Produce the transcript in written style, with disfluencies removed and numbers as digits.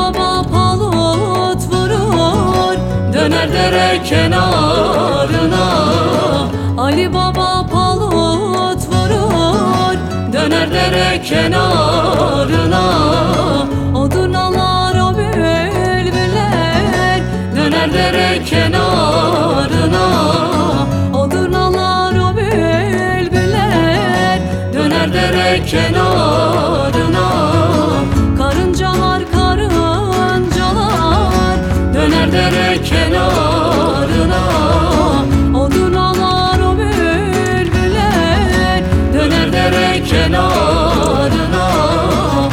Baba palut vurur, döner dere kenarına. Ali Baba palut vurur, döner dere kenarına. Odurnalar o bülbüller, döner dere kenarına. Odurnalar o bülbüller, döner dere kenarına. Karıncalar, karıncalar, döner dere kenarına.